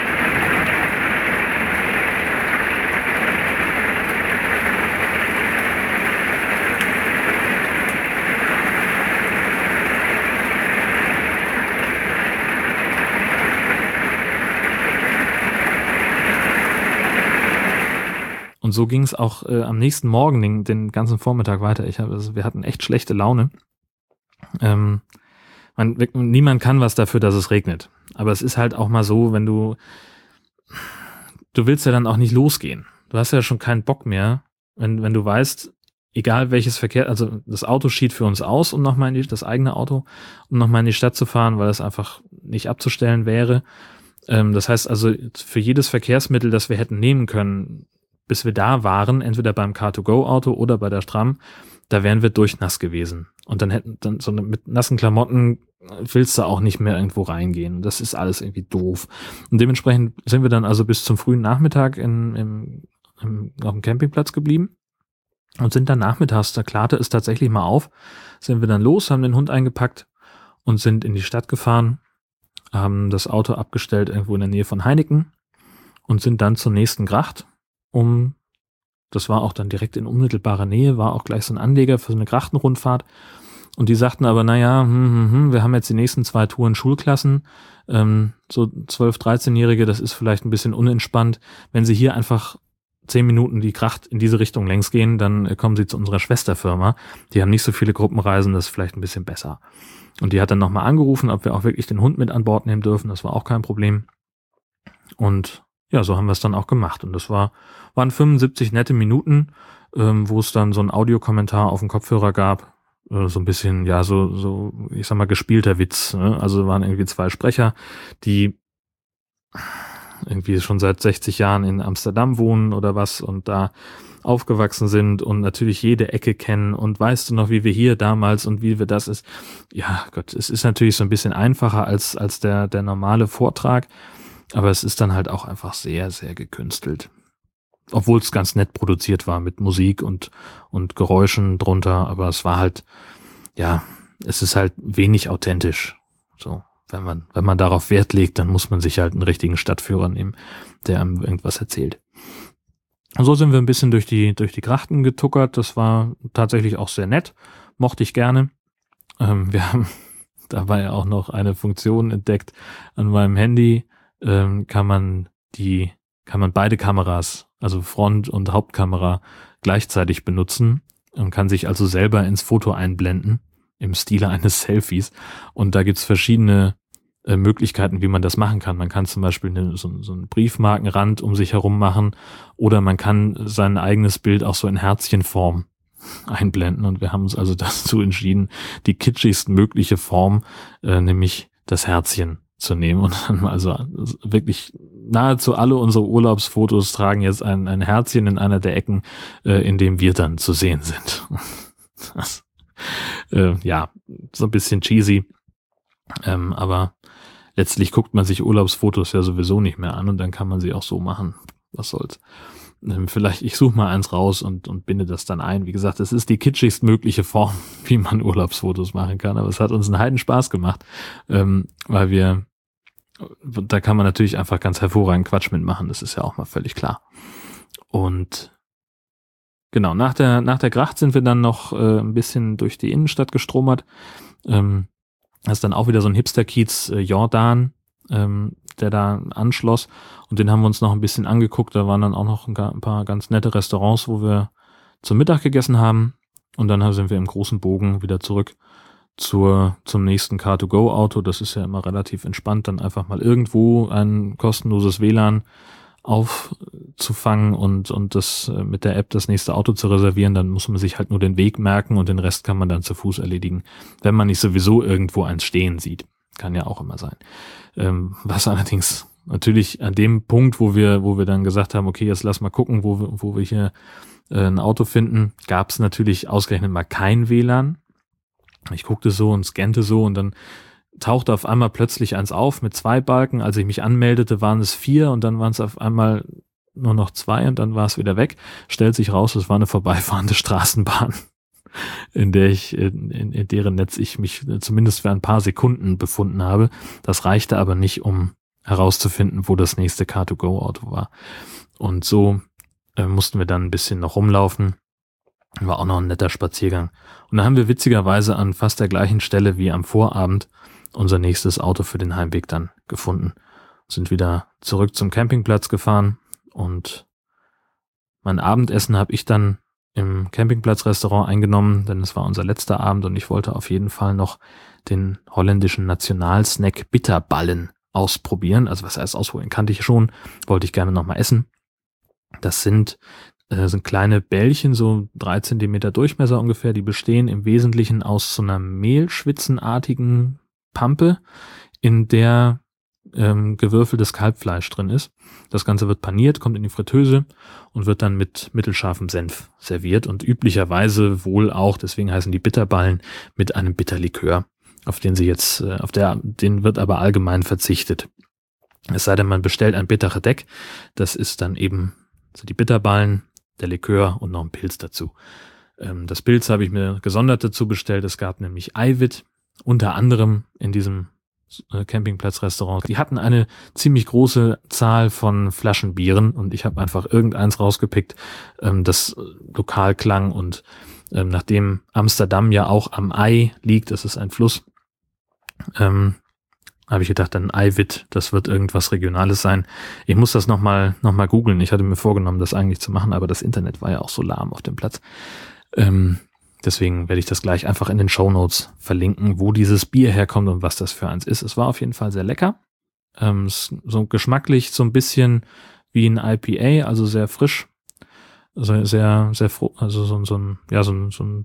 Und so ging es auch äh, am nächsten Morgen den, den ganzen Vormittag weiter. Ich hab, also wir hatten echt schlechte Laune. Ähm, man, niemand kann was dafür, dass es regnet. Aber es ist halt auch mal so, wenn du, du willst ja dann auch nicht losgehen. Du hast ja schon keinen Bock mehr, wenn, wenn du weißt, egal welches Verkehr, also das Auto schied für uns aus, um nochmal in die, das eigene Auto, um nochmal in die Stadt zu fahren, weil es einfach nicht abzustellen wäre. Ähm, das heißt also, für jedes Verkehrsmittel, das wir hätten nehmen können, bis wir da waren, entweder beim Car to Go Auto oder bei der Stram, da wären wir durchnass gewesen. Und dann hätten dann so mit nassen Klamotten willst du auch nicht mehr irgendwo reingehen. Das ist alles irgendwie doof. Und dementsprechend sind wir dann also bis zum frühen Nachmittag in, im, im, auf dem Campingplatz geblieben und sind dann nachmittags, da klarte es tatsächlich mal auf, sind wir dann los, haben den Hund eingepackt und sind in die Stadt gefahren, haben das Auto abgestellt irgendwo in der Nähe von Heineken und sind dann zur nächsten Gracht, um, das war auch dann direkt in unmittelbarer Nähe, war auch gleich so ein Anleger für so eine Grachtenrundfahrt. Und die sagten aber, naja, hm, hm, hm, wir haben jetzt die nächsten zwei Touren Schulklassen, ähm, so zwölf-, dreizehnjährige, das ist vielleicht ein bisschen unentspannt. Wenn sie hier einfach zehn Minuten die Gracht in diese Richtung längs gehen, dann äh, kommen sie zu unserer Schwesterfirma. Die haben nicht so viele Gruppenreisen, das ist vielleicht ein bisschen besser. Und die hat dann nochmal angerufen, ob wir auch wirklich den Hund mit an Bord nehmen dürfen, das war auch kein Problem. Und ja, so haben wir es dann auch gemacht. Und das war, waren fünfundsiebzig nette Minuten, ähm, wo es dann so ein Audiokommentar auf dem Kopfhörer gab. Äh, so ein bisschen, ja, so, so, ich sag mal, gespielter Witz. Ne? Also waren irgendwie zwei Sprecher, die irgendwie schon seit sechzig Jahren in Amsterdam wohnen oder was und da aufgewachsen sind und natürlich jede Ecke kennen und weißt du noch, wie wir hier damals und wie wir das ist. Ja, Gott, es ist natürlich so ein bisschen einfacher als, als der, der normale Vortrag. Aber es ist dann halt auch einfach sehr, sehr gekünstelt. Obwohl es ganz nett produziert war mit Musik und, und Geräuschen drunter. Aber es war halt, ja, es ist halt wenig authentisch. So, wenn man, wenn man darauf Wert legt, dann muss man sich halt einen richtigen Stadtführer nehmen, der einem irgendwas erzählt. Und so sind wir ein bisschen durch die, durch die Grachten getuckert. Das war tatsächlich auch sehr nett. Mochte ich gerne. Ähm, wir haben dabei auch noch eine Funktion entdeckt an meinem Handy. Ähm, kann man die, kann man beide Kameras, also Front- und Hauptkamera gleichzeitig benutzen und kann sich also selber ins Foto einblenden im Stile eines Selfies. Und da gibt's verschiedene äh, Möglichkeiten, wie man das machen kann. Man kann zum Beispiel eine, so, so einen Briefmarkenrand um sich herum machen oder man kann sein eigenes Bild auch so in Herzchenform einblenden. Und wir haben uns also dazu entschieden, die kitschigst mögliche Form, äh, nämlich das Herzchen zu nehmen und dann also wirklich nahezu alle unsere Urlaubsfotos tragen jetzt ein, ein Herzchen in einer der Ecken, äh, in dem wir dann zu sehen sind. Das, äh, ja, so ein bisschen cheesy, ähm, aber letztlich guckt man sich Urlaubsfotos ja sowieso nicht mehr an und dann kann man sie auch so machen. Was soll's. Ähm, vielleicht, ich suche mal eins raus und, und binde das dann ein. Wie gesagt, es ist die kitschigst mögliche Form, wie man Urlaubsfotos machen kann, aber es hat uns einen heiden Spaß gemacht, ähm, weil wir da kann man natürlich einfach ganz hervorragend Quatsch mitmachen, das ist ja auch mal völlig klar. Und genau, nach der nach der Gracht sind wir dann noch äh, ein bisschen durch die Innenstadt gestromert. Ähm, das ist dann auch wieder so ein Hipster-Kiez, äh, Jordan, ähm, der da anschloss. Und den haben wir uns noch ein bisschen angeguckt. Da waren dann auch noch ein, ein paar ganz nette Restaurants, wo wir zum Mittag gegessen haben. Und dann sind wir im großen Bogen wieder zurück zur zum nächsten Car to Go Auto. Das ist ja immer relativ entspannt, dann einfach mal irgendwo ein kostenloses W L A N aufzufangen und, und das äh, mit der App das nächste Auto zu reservieren, dann muss man sich halt nur den Weg merken und den Rest kann man dann zu Fuß erledigen, wenn man nicht sowieso irgendwo eins stehen sieht. Kann ja auch immer sein. Ähm, was allerdings natürlich an dem Punkt, wo wir, wo wir dann gesagt haben, okay, jetzt lass mal gucken, wo wir, wo wir hier äh, ein Auto finden, gab es natürlich ausgerechnet mal kein W L A N. Ich guckte so und scannte so und dann tauchte auf einmal plötzlich eins auf mit zwei Balken. Als ich mich anmeldete, waren es vier und dann waren es auf einmal nur noch zwei und dann war es wieder weg. Stellt sich raus, es war eine vorbeifahrende Straßenbahn, in der ich, in, in, in deren Netz ich mich zumindest für ein paar Sekunden befunden habe. Das reichte aber nicht, um herauszufinden, wo das nächste Car to Go Auto war. Und so äh, mussten wir dann ein bisschen noch rumlaufen. War auch noch ein netter Spaziergang. Und dann haben wir witzigerweise an fast der gleichen Stelle wie am Vorabend unser nächstes Auto für den Heimweg dann gefunden. Sind wieder zurück zum Campingplatz gefahren und mein Abendessen habe ich dann im Campingplatzrestaurant eingenommen, denn es war unser letzter Abend und ich wollte auf jeden Fall noch den holländischen Nationalsnack Bitterballen ausprobieren. Also was heißt ausprobieren, kannte ich schon, wollte ich gerne nochmal essen. Das sind, äh, sind kleine Bällchen, so drei Zentimeter Durchmesser ungefähr, die bestehen im Wesentlichen aus so einer mehlschwitzenartigen Pampe, in der ähm, gewürfeltes Kalbfleisch drin ist. Das Ganze wird paniert, kommt in die Fritteuse und wird dann mit mittelscharfem Senf serviert und üblicherweise wohl auch, deswegen heißen die Bitterballen, mit einem Bitterlikör, auf den sie jetzt, äh, auf der, den wird aber allgemein verzichtet. Es sei denn, man bestellt ein bittere Deck, das ist dann eben so die Bitterballen, der Likör und noch ein Pilz dazu. Ähm, das Pilz habe ich mir gesondert dazu bestellt, es gab nämlich Eiwit, unter anderem in diesem Campingplatzrestaurant. Die hatten eine ziemlich große Zahl von Flaschenbieren und ich habe einfach irgendeins rausgepickt, ähm, das lokal klang und ähm, nachdem Amsterdam ja auch am Ei liegt, das ist ein Fluss, ähm, habe ich gedacht, dann Eiwit, das wird irgendwas Regionales sein. Ich muss das nochmal noch mal googeln. Ich hatte mir vorgenommen, das eigentlich zu machen, aber das Internet war ja auch so lahm auf dem Platz. Ähm, Deswegen werde ich das gleich einfach in den Shownotes verlinken, wo dieses Bier herkommt und was das für eins ist. Es war auf jeden Fall sehr lecker. Ähm, so geschmacklich so ein bisschen wie ein I P A, also sehr frisch. Also sehr, sehr froh, also so, so ein, ja, so ein, so ein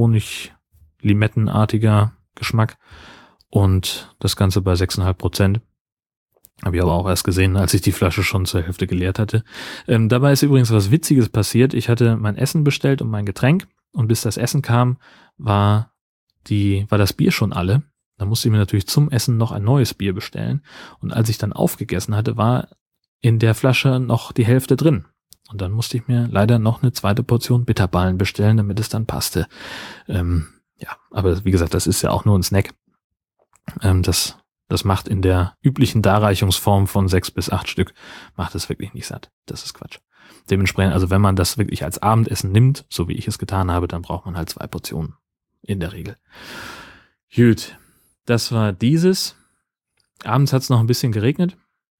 zitronig-limettenartiger Geschmack. Und das Ganze bei sechs Komma fünf Prozent. Habe ich aber auch erst gesehen, als ich die Flasche schon zur Hälfte geleert hatte. Ähm, dabei ist übrigens was Witziges passiert. Ich hatte mein Essen bestellt und mein Getränk. Und bis das Essen kam, war die, war das Bier schon alle. Da musste ich mir natürlich zum Essen noch ein neues Bier bestellen. Und als ich dann aufgegessen hatte, war in der Flasche noch die Hälfte drin. Und dann musste ich mir leider noch eine zweite Portion Bitterballen bestellen, damit es dann passte. Ähm, ja, aber wie gesagt, das ist ja auch nur ein Snack. Ähm, das, das macht in der üblichen Darreichungsform von sechs bis acht Stück, macht es wirklich nicht satt. Das ist Quatsch. Dementsprechend, also wenn man das wirklich als Abendessen nimmt, so wie ich es getan habe, dann braucht man halt zwei Portionen in der Regel. Gut, das war dieses. Abends hat es noch ein bisschen geregnet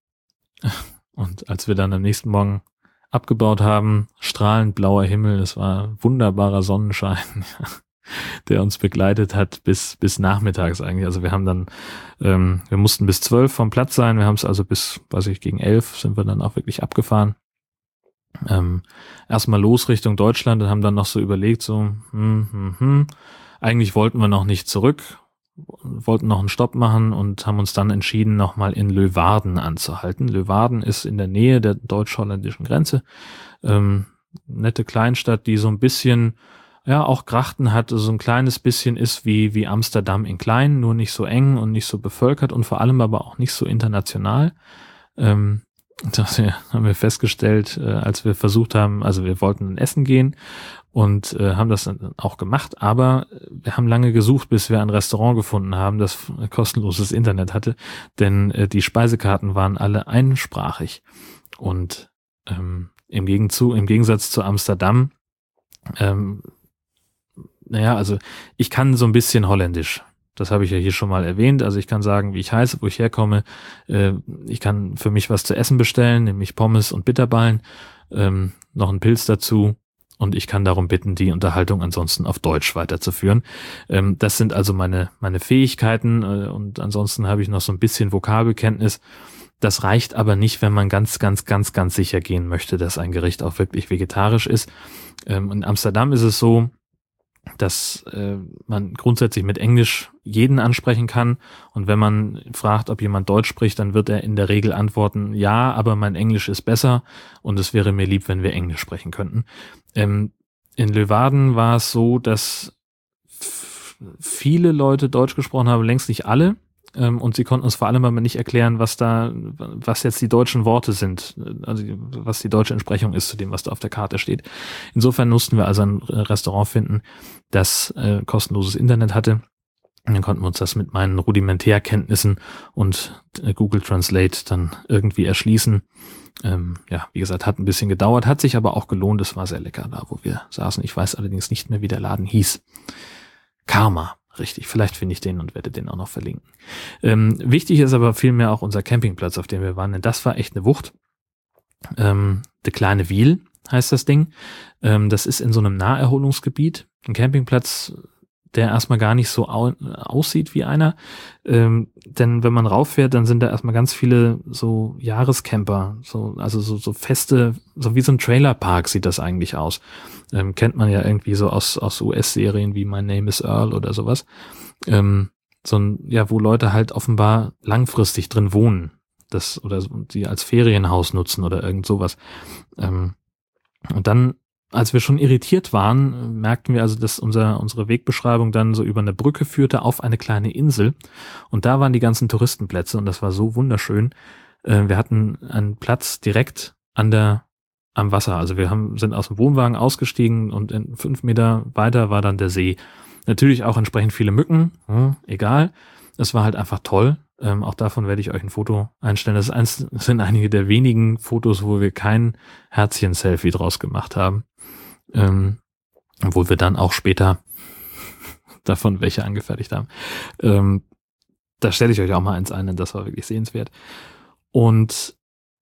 und als wir dann am nächsten Morgen abgebaut haben, strahlend blauer Himmel, es war wunderbarer Sonnenschein, der uns begleitet hat bis bis nachmittags eigentlich. Also wir haben dann, ähm, wir mussten bis zwölf vom Platz sein, wir haben es also bis, weiß ich, gegen elf sind wir dann auch wirklich abgefahren. Ähm, erstmal los Richtung Deutschland und haben dann noch so überlegt, so, hm, hm, hm, eigentlich wollten wir noch nicht zurück, wollten noch einen Stopp machen und haben uns dann entschieden, nochmal in Leeuwarden anzuhalten. Leeuwarden ist in der Nähe der deutsch-holländischen Grenze, ähm, nette Kleinstadt, die so ein bisschen, ja, auch Grachten hat, so ein kleines bisschen ist wie, wie Amsterdam in klein, nur nicht so eng und nicht so bevölkert und vor allem aber auch nicht so international. Ähm, Das haben wir festgestellt, äh, als wir versucht haben, also wir wollten essen gehen und äh, haben das dann auch gemacht, aber wir haben lange gesucht, bis wir ein Restaurant gefunden haben, das kostenloses Internet hatte, denn äh, die Speisekarten waren alle einsprachig und ähm, im, Gegenzug, im Gegensatz zu Amsterdam, ähm, naja, also ich kann so ein bisschen Holländisch. Das habe ich ja hier schon mal erwähnt. Also ich kann sagen, wie ich heiße, wo ich herkomme. Äh, ich kann für mich was zu essen bestellen, nämlich Pommes und Bitterballen, ähm, noch einen Pilz dazu. Und ich kann darum bitten, die Unterhaltung ansonsten auf Deutsch weiterzuführen. Ähm, das sind also meine meine Fähigkeiten. Äh, und ansonsten habe ich noch so ein bisschen Vokabelkenntnis. Das reicht aber nicht, wenn man ganz, ganz, ganz, ganz sicher gehen möchte, dass ein Gericht auch wirklich vegetarisch ist. Ähm, in Amsterdam ist es so, dass äh, man grundsätzlich mit Englisch jeden ansprechen kann. Und wenn man fragt, ob jemand Deutsch spricht, dann wird er in der Regel antworten, ja, aber mein Englisch ist besser und es wäre mir lieb, wenn wir Englisch sprechen könnten. Ähm, in Leeuwarden war es so, dass f- viele Leute Deutsch gesprochen haben, längst nicht alle. Ähm, und sie konnten uns vor allem aber nicht erklären, was da, was jetzt die deutschen Worte sind, also was die deutsche Entsprechung ist zu dem, was da auf der Karte steht. Insofern mussten wir also ein Restaurant finden, das äh, kostenloses Internet hatte. Und dann konnten wir uns das mit meinen Rudimentärkenntnissen und äh, Google Translate dann irgendwie erschließen. Ähm, ja, wie gesagt, hat ein bisschen gedauert, hat sich aber auch gelohnt. Es war sehr lecker da, wo wir saßen. Ich weiß allerdings nicht mehr, wie der Laden hieß. Karma. Richtig, vielleicht finde ich den und werde den auch noch verlinken. Ähm, wichtig ist aber vielmehr auch unser Campingplatz, auf dem wir waren, denn das war echt eine Wucht. Ähm, De Kleine Wiel heißt das Ding. Ähm, das ist in so einem Naherholungsgebiet, ein Campingplatz, der erstmal gar nicht so au- aussieht wie einer. Ähm, denn wenn man rauffährt, dann sind da erstmal ganz viele so Jahrescamper, so, also so, so feste, so wie so ein Trailerpark sieht das eigentlich aus. Ähm, kennt man ja irgendwie so aus, aus U S-Serien wie My Name is Earl oder sowas. Ähm, so ein, ja, wo Leute halt offenbar langfristig drin wohnen. Das, oder so, die als Ferienhaus nutzen oder irgend sowas. Ähm, und dann, als wir schon irritiert waren, merkten wir also, dass unser, unsere Wegbeschreibung dann so über eine Brücke führte auf eine kleine Insel. Und da waren die ganzen Touristenplätze und das war so wunderschön. Äh, wir hatten einen Platz direkt an der, am Wasser. Also wir haben, sind aus dem Wohnwagen ausgestiegen und in fünf Meter weiter war dann der See. Natürlich auch entsprechend viele Mücken, hm, egal. Es war halt einfach toll. Ähm, auch davon werde ich euch ein Foto einstellen. Das, ist eins, das sind einige der wenigen Fotos, wo wir kein Herzchen-Selfie draus gemacht haben. Ähm, obwohl wir dann auch später davon welche angefertigt haben. Ähm, da stelle ich euch auch mal eins ein, denn das war wirklich sehenswert. Und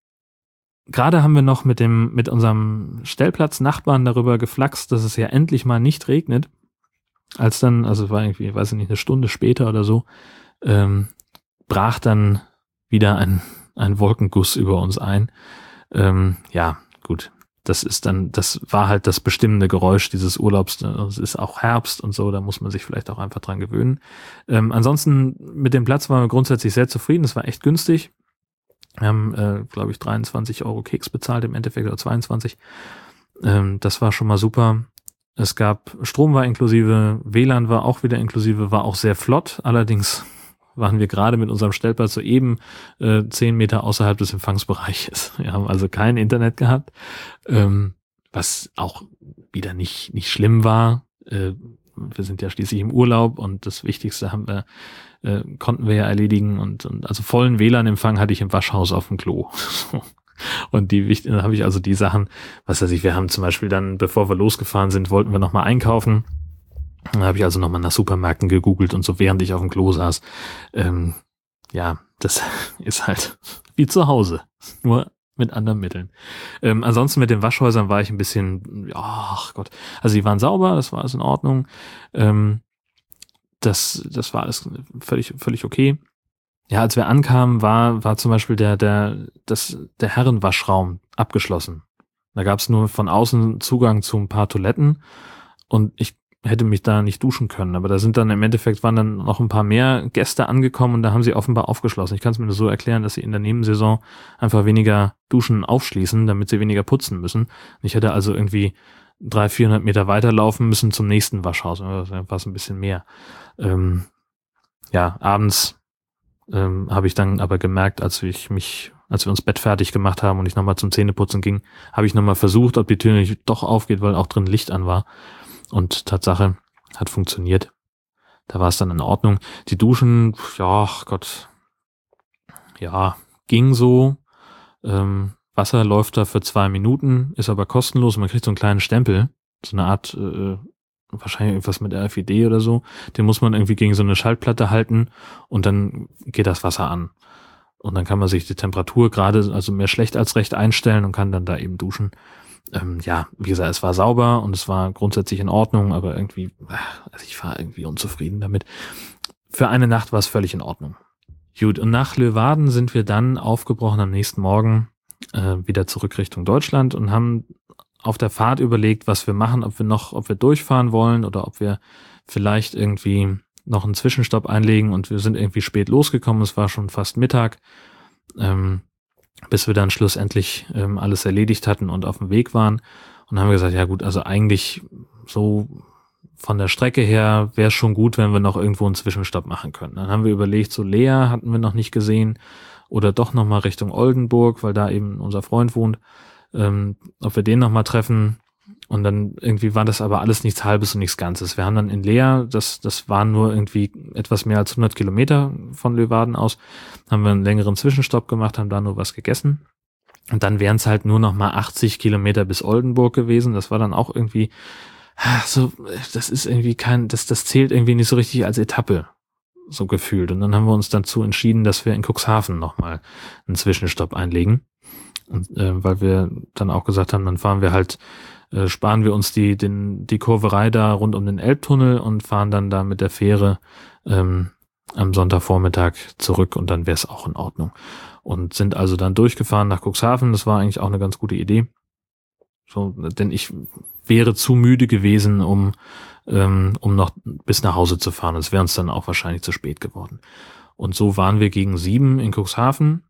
gerade haben wir noch mit dem, mit unserem Stellplatz-Nachbarn darüber geflaxt, dass es ja endlich mal nicht regnet. Als dann, also es war irgendwie, weiß ich nicht, eine Stunde später oder so, ähm, brach dann wieder ein, ein Wolkenguss über uns ein. Ähm, ja, gut. Das ist dann, das war halt das bestimmende Geräusch dieses Urlaubs. Es ist auch Herbst und so, da muss man sich vielleicht auch einfach dran gewöhnen. Ähm, ansonsten mit dem Platz waren wir grundsätzlich sehr zufrieden. Es war echt günstig. Wir haben, äh, glaube ich, dreiundzwanzig Euro Keks bezahlt im Endeffekt oder zweiundzwanzig. Ähm, das war schon mal super. Es gab, Strom war inklusive, W L A N war auch wieder inklusive, war auch sehr flott. Allerdings waren wir gerade mit unserem Stellplatz soeben äh, zehn Meter außerhalb des Empfangsbereiches. Wir haben also kein Internet gehabt, ähm, was auch wieder nicht nicht schlimm war. Äh, wir sind ja schließlich im Urlaub und das Wichtigste haben wir äh, konnten wir ja erledigen und, und also vollen W L A N-Empfang hatte ich im Waschhaus auf dem Klo. Und die wichtig, dann habe ich also die Sachen, was weiß ich, wir haben zum Beispiel dann, bevor wir losgefahren sind, wollten wir nochmal einkaufen. Dann habe ich also nochmal nach Supermärkten gegoogelt und so, während ich auf dem Klo saß. Ähm, ja, das ist halt wie zu Hause, nur mit anderen Mitteln. Ähm, ansonsten mit den Waschhäusern war ich ein bisschen, ja, ach Gott, also die waren sauber, das war alles in Ordnung. Ähm, das, das war alles völlig, völlig okay. Ja, als wir ankamen, war, war zum Beispiel der, der, das, der Herrenwaschraum abgeschlossen. Da gab es nur von außen Zugang zu ein paar Toiletten und ich hätte mich da nicht duschen können. Aber da sind dann im Endeffekt waren dann noch ein paar mehr Gäste angekommen und da haben sie offenbar aufgeschlossen. Ich kann es mir nur so erklären, dass sie in der Nebensaison einfach weniger Duschen aufschließen, damit sie weniger putzen müssen. Ich hätte also irgendwie dreihundert, vierhundert Meter weiterlaufen müssen zum nächsten Waschhaus. Das war ein bisschen mehr. Ähm, ja, abends Ähm, habe ich dann aber gemerkt, als ich mich, als wir uns Bett fertig gemacht haben und ich nochmal zum Zähneputzen ging, habe ich nochmal versucht, ob die Tür nicht doch aufgeht, weil auch drin Licht an war. Und Tatsache, hat funktioniert. Da war es dann in Ordnung. Die Duschen, ja, ach Gott, ja, ging so. Ähm, Wasser läuft da für zwei Minuten, ist aber kostenlos und man kriegt so einen kleinen Stempel, so eine Art, äh, wahrscheinlich irgendwas mit R F I D oder so. Den muss man irgendwie gegen so eine Schaltplatte halten und dann geht das Wasser an. Und dann kann man sich die Temperatur gerade, also mehr schlecht als recht einstellen und kann dann da eben duschen. Ähm, ja, wie gesagt, es war sauber und es war grundsätzlich in Ordnung, aber irgendwie, also ich war irgendwie unzufrieden damit. Für eine Nacht war es völlig in Ordnung. Gut, und nach Leeuwarden sind wir dann aufgebrochen am nächsten Morgen äh, wieder zurück Richtung Deutschland und haben auf der Fahrt überlegt, was wir machen, ob wir noch, ob wir durchfahren wollen oder ob wir vielleicht irgendwie noch einen Zwischenstopp einlegen, und wir sind irgendwie spät losgekommen, es war schon fast Mittag, ähm, bis wir dann schlussendlich ähm, alles erledigt hatten und auf dem Weg waren, und haben wir gesagt, ja gut, also eigentlich so von der Strecke her wäre es schon gut, wenn wir noch irgendwo einen Zwischenstopp machen können. Dann haben wir überlegt, so Lea hatten wir noch nicht gesehen oder doch nochmal Richtung Oldenburg, weil da eben unser Freund wohnt, ähm, ob wir den nochmal treffen. Und dann irgendwie war das aber alles nichts Halbes und nichts Ganzes. Wir haben dann in Lea, das, das waren nur irgendwie etwas mehr als hundert Kilometer von Leeuwarden aus, haben wir einen längeren Zwischenstopp gemacht, haben da nur was gegessen. Und dann wären es halt nur noch mal achtzig Kilometer bis Oldenburg gewesen. Das war dann auch irgendwie, ach, so, das ist irgendwie kein, das, das zählt irgendwie nicht so richtig als Etappe, so gefühlt. Und dann haben wir uns dazu entschieden, dass wir in Cuxhaven nochmal einen Zwischenstopp einlegen. Und, äh, weil wir dann auch gesagt haben, dann fahren wir halt, äh, sparen wir uns die, den, die Kurverei da rund um den Elbtunnel und fahren dann da mit der Fähre ähm, am Sonntagvormittag zurück, und dann wäre es auch in Ordnung. Und sind also dann durchgefahren nach Cuxhaven. Das war eigentlich auch eine ganz gute Idee. So, denn ich wäre zu müde gewesen, um, ähm, um noch bis nach Hause zu fahren. Es wäre uns dann auch wahrscheinlich zu spät geworden. Und so waren wir gegen sieben in Cuxhaven.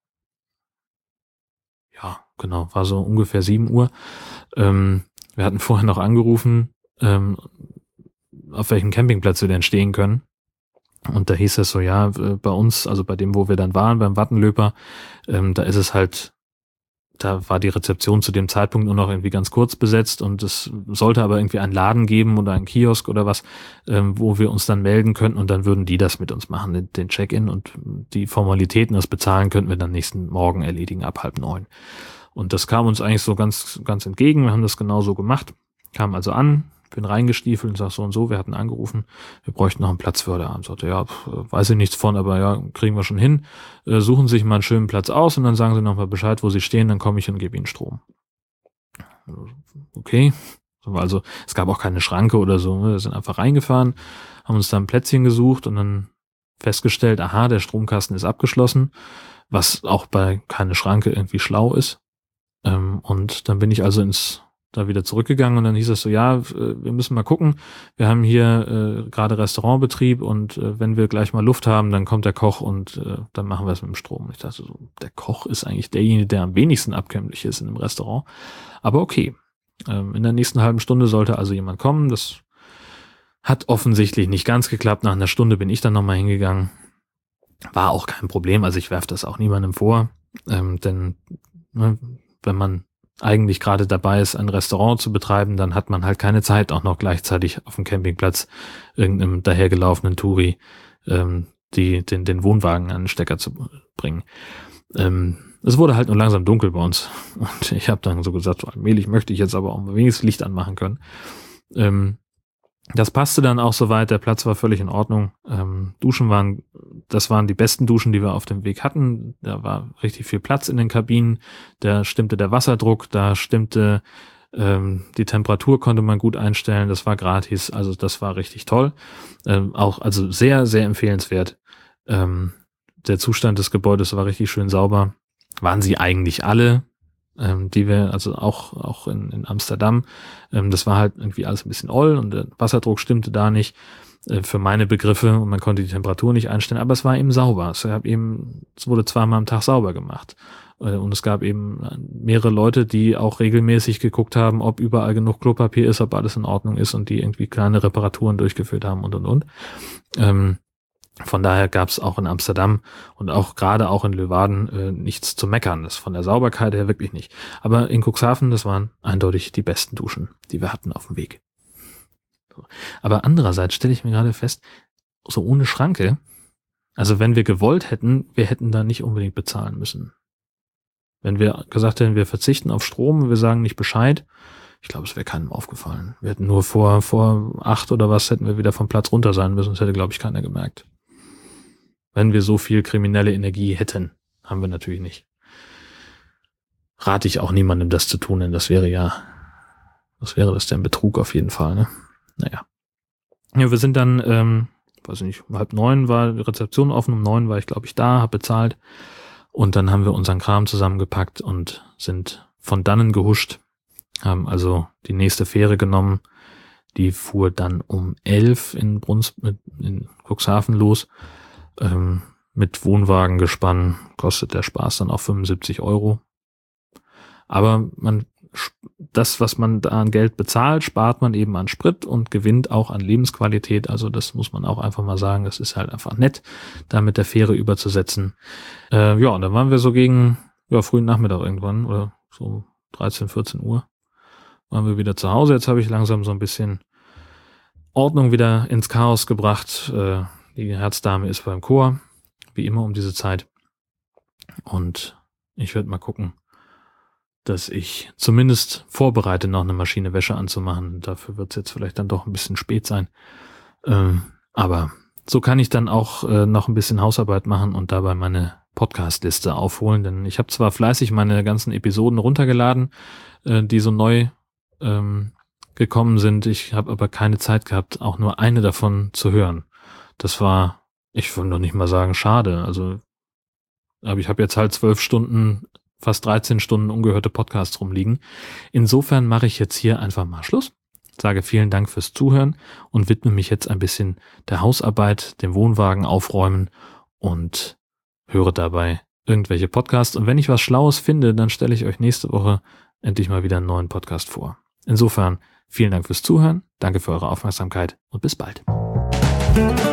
Ja, genau, war so ungefähr sieben Uhr. Ähm, wir hatten vorher noch angerufen, ähm, auf welchem Campingplatz wir denn stehen können. Und da hieß es so, ja, bei uns, also bei dem, wo wir dann waren, beim Wattenlöper, ähm, da ist es halt, da war die Rezeption zu dem Zeitpunkt nur noch irgendwie ganz kurz besetzt, und es sollte aber irgendwie einen Laden geben oder einen Kiosk oder was, ähm, wo wir uns dann melden könnten, und dann würden die das mit uns machen, den, den Check-in, und die Formalitäten, das Bezahlen könnten wir dann nächsten Morgen erledigen ab halb neun. Und das kam uns eigentlich so ganz, ganz entgegen. Wir haben das genauso gemacht, kamen also an, bin reingestiefelt und sag so und so, wir hatten angerufen, wir bräuchten noch einen Platz für heute Abend. Sagte, ja, pf, weiß ich nichts von, aber ja, kriegen wir schon hin. Äh, suchen sich mal einen schönen Platz aus und dann sagen sie nochmal Bescheid, wo sie stehen, dann komme ich und gebe ihnen Strom. Okay. Also es gab auch keine Schranke oder so. Wir sind einfach reingefahren, haben uns da ein Plätzchen gesucht und dann festgestellt, aha, der Stromkasten ist abgeschlossen, was auch bei keine Schranke irgendwie schlau ist. Ähm, und dann bin ich also ins da wieder zurückgegangen, und dann hieß es so, ja, wir müssen mal gucken, wir haben hier äh, gerade Restaurantbetrieb, und äh, wenn wir gleich mal Luft haben, dann kommt der Koch und äh, dann machen wir es mit dem Strom. Und ich dachte so, der Koch ist eigentlich derjenige, der am wenigsten abkömmlich ist in einem Restaurant. Aber okay, ähm, in der nächsten halben Stunde sollte also jemand kommen. Das hat offensichtlich nicht ganz geklappt. Nach einer Stunde bin ich dann nochmal hingegangen. War auch kein Problem, also ich werfe das auch niemandem vor, ähm, denn ne, wenn man eigentlich gerade dabei ist, ein Restaurant zu betreiben, dann hat man halt keine Zeit, auch noch gleichzeitig auf dem Campingplatz irgendeinem dahergelaufenen Touri ähm, die, den, den Wohnwagen an den Stecker zu bringen. Ähm, es wurde halt nur langsam dunkel bei uns, und ich habe dann so gesagt, so allmählich möchte ich jetzt aber auch mal wenigstens Licht anmachen können. Ähm, Das passte dann auch soweit, der Platz war völlig in Ordnung. Ähm, Duschen waren, das waren die besten Duschen, die wir auf dem Weg hatten. Da war richtig viel Platz in den Kabinen, da stimmte der Wasserdruck, da stimmte ähm, die Temperatur, konnte man gut einstellen, das war gratis, also das war richtig toll. Ähm, auch, also sehr, sehr empfehlenswert. Ähm, der Zustand des Gebäudes war richtig schön sauber. Waren sie eigentlich alle, Ähm, die wir, also auch auch in, in Amsterdam, ähm, das war halt irgendwie alles ein bisschen oll, und der Wasserdruck stimmte da nicht äh, für meine Begriffe, und man konnte die Temperatur nicht einstellen, aber es war eben sauber. Es gab eben, es wurde zweimal am Tag sauber gemacht, äh, und es gab eben mehrere Leute, die auch regelmäßig geguckt haben, ob überall genug Klopapier ist, ob alles in Ordnung ist, und die irgendwie kleine Reparaturen durchgeführt haben und und und. Ähm, Von daher gab es auch in Amsterdam und auch gerade auch in Leeuwarden äh, nichts zu meckern. Das von der Sauberkeit her wirklich nicht. Aber in Cuxhaven, das waren eindeutig die besten Duschen, die wir hatten auf dem Weg. So. Aber andererseits stelle ich mir gerade fest, so ohne Schranke, also wenn wir gewollt hätten, wir hätten da nicht unbedingt bezahlen müssen. Wenn wir gesagt hätten, wir verzichten auf Strom, wir sagen nicht Bescheid, ich glaube, es wäre keinem aufgefallen. Wir hätten nur vor, vor acht oder was, hätten wir wieder vom Platz runter sein müssen. Das hätte, glaube ich, keiner gemerkt. Wenn wir so viel kriminelle Energie hätten, haben wir natürlich nicht. Rate ich auch niemandem, das zu tun, denn das wäre ja, was wäre das denn? Betrug auf jeden Fall, ne? Naja. Ja, wir sind dann ähm, weiß ich nicht, um halb neun war die Rezeption offen, um neun war ich, glaube ich, da, habe bezahlt. Und dann haben wir unseren Kram zusammengepackt und sind von dannen gehuscht, haben also die nächste Fähre genommen. Die fuhr dann um elf in Bruns, in Cuxhaven los, ähm, mit Wohnwagengespann, kostet der Spaß dann auch fünfundsiebzig Euro. Aber man, das, was man da an Geld bezahlt, spart man eben an Sprit und gewinnt auch an Lebensqualität. Also das muss man auch einfach mal sagen. Das ist halt einfach nett, da mit der Fähre überzusetzen. Äh, ja, und dann waren wir so gegen, ja, frühen Nachmittag irgendwann oder so dreizehn, vierzehn Uhr waren wir wieder zu Hause. Jetzt habe ich langsam so ein bisschen Ordnung wieder ins Chaos gebracht. Äh, die Herzdame ist beim Chor, wie immer um diese Zeit. Und ich werde mal gucken, dass ich zumindest vorbereite, noch eine Maschine Wäsche anzumachen. Dafür wird es jetzt vielleicht dann doch ein bisschen spät sein. Ähm, aber so kann ich dann auch äh, noch ein bisschen Hausarbeit machen und dabei meine Podcast-Liste aufholen. Denn ich habe zwar fleißig meine ganzen Episoden runtergeladen, äh, die so neu ähm, gekommen sind. Ich habe aber keine Zeit gehabt, auch nur eine davon zu hören. Das war, ich würde noch nicht mal sagen, schade. Also, aber ich habe jetzt halt zwölf Stunden, fast dreizehn Stunden ungehörte Podcasts rumliegen. Insofern mache ich jetzt hier einfach mal Schluss. Sage vielen Dank fürs Zuhören und widme mich jetzt ein bisschen der Hausarbeit, dem Wohnwagen aufräumen und höre dabei irgendwelche Podcasts. Und wenn ich was Schlaues finde, dann stelle ich euch nächste Woche endlich mal wieder einen neuen Podcast vor. Insofern vielen Dank fürs Zuhören, danke für eure Aufmerksamkeit und bis bald.